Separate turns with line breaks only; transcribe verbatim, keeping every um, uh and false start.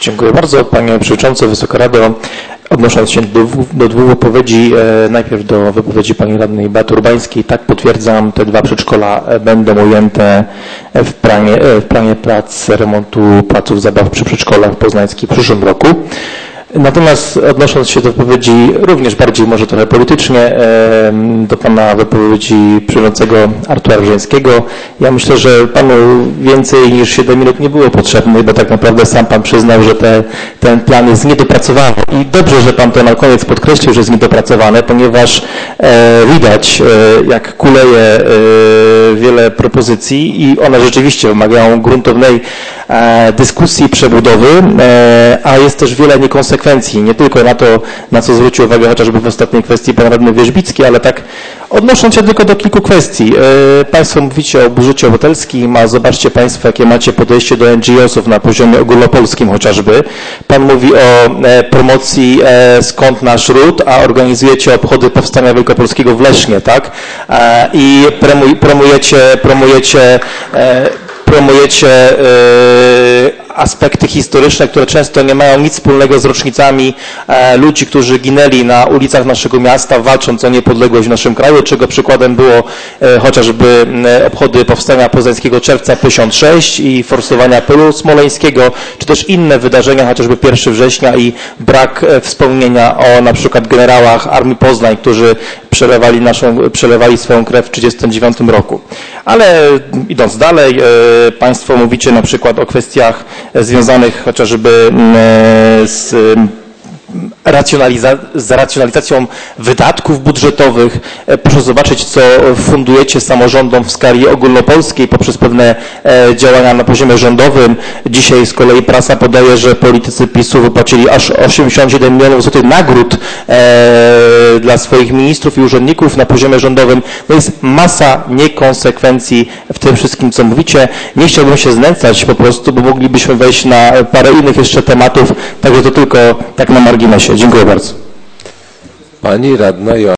Dziękuję bardzo. Panie Przewodniczący, Wysoka Rado, odnosząc się do, do dwóch wypowiedzi, e, najpierw do wypowiedzi Pani Radnej Beaty Urbańskiej, tak potwierdzam, te dwa przedszkola będą ujęte w planie, w planie prac remontu placów zabaw przy przedszkolach poznańskich w przyszłym roku. Natomiast odnosząc się do wypowiedzi również bardziej może trochę politycznie, do Pana wypowiedzi przewodniczącego Artura Wrzeńskiego, ja myślę, że Panu więcej niż siedem minut nie było potrzebne, bo tak naprawdę sam Pan przyznał, że te, ten plan jest niedopracowany. I dobrze, że Pan to na koniec podkreślił, że jest niedopracowany, ponieważ e, widać, e, jak kuleje e, wiele propozycji i one rzeczywiście wymagają gruntownej e, dyskusji, przebudowy, e, a jest też wiele niekonsekwencji. Nie tylko na to, na co zwrócił uwagę chociażby w ostatniej kwestii pan radny Wierzbicki, ale tak odnosząc się tylko do kilku kwestii. Państwo mówicie o budżecie obywatelskim, a zobaczcie Państwo, jakie macie podejście do N G O sów na poziomie ogólnopolskim chociażby. Pan mówi o promocji Skąd nasz ród, a organizujecie obchody Powstania Wielkopolskiego w Lesznie, tak? I promujecie, promujecie, promujecie aspekty historyczne, które często nie mają nic wspólnego z rocznicami e, ludzi, którzy ginęli na ulicach naszego miasta, walcząc o niepodległość w naszym kraju, czego przykładem było e, chociażby e, obchody Powstania Poznańskiego Czerwca pięćdziesiąt sześć i forsowania Pylu Smoleńskiego, czy też inne wydarzenia, chociażby pierwszego września i brak e, wspomnienia o na przykład generałach Armii Poznań, którzy przelewali, naszą, przelewali swoją krew w tysiąc dziewięćset trzydziestym dziewiątym roku. Ale idąc dalej, e, Państwo mówicie na przykład o kwestiach związanych chociażby z, racjonaliza- z racjonalizacją wydatków budżetowych. Proszę zobaczyć, co fundujecie samorządom w skali ogólnopolskiej poprzez pewne działania na poziomie rządowym. Dzisiaj z kolei prasa podaje, że politycy PiSu wypłacili aż osiemdziesiąt siedem milionów złotych nagród dla swoich ministrów i urzędników na poziomie rządowym. No jest masa niekonsekwencji w tym wszystkim, co mówicie. Nie chciałbym się znęcać po prostu, bo moglibyśmy wejść na parę innych jeszcze tematów, także to tylko tak na marginesie. Dziękuję bardzo.
Pani radna